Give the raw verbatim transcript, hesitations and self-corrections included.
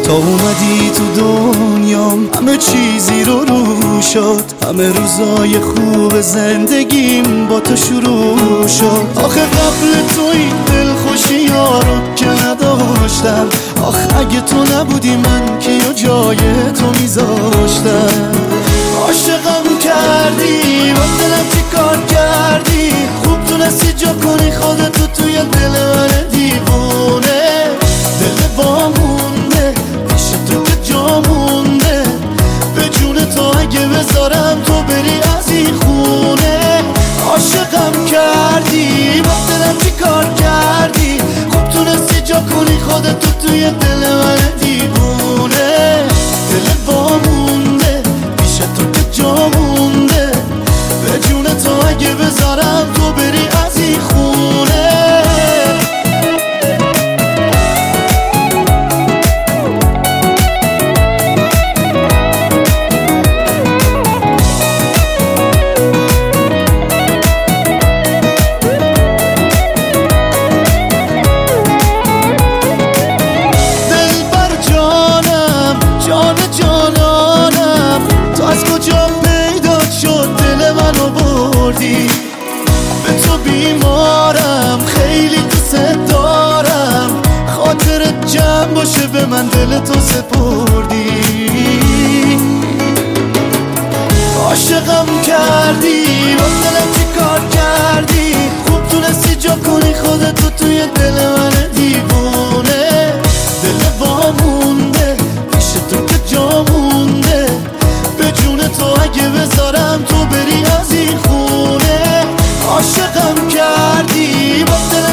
تا اومدی تو دنیام همه چیزی رو رو شد، همه روزای خوب زندگیم با تو شروع شد. آخه قبل تو این دلخوشی ها رو که نداشتم، آخه اگه تو نبودی من که یا جای تو میذاشتم. عاشقم کردی با دلم چی کار کردی، خوب تونستی جا کنی خودتو توی دل من دیوونه. دل با مونده پیش تو که جا مونده، به جون تو اگه بذارم تو بری از این خونه. عاشقم کردی با دلم چی کار کردی، خوب تونستی جا کنی خودتو توی دل من دیوونه. دل با مونده پیش تو که جا مونده، به جون تو اگه بذارم تو بری از این خونه. به تو بیمارم خیلی دوست دارم، خاطرت جمع باشه به من دل تو سپردی. عاشقم کردی با دلم چی کار کردی، خوب تونستی جا کنی خودتو توی دل من دیوونه. دل با مونده پیش تو که جا مونده، به جون تو اگه بذارم تو بری از این خونه. عاشقم کردی با دل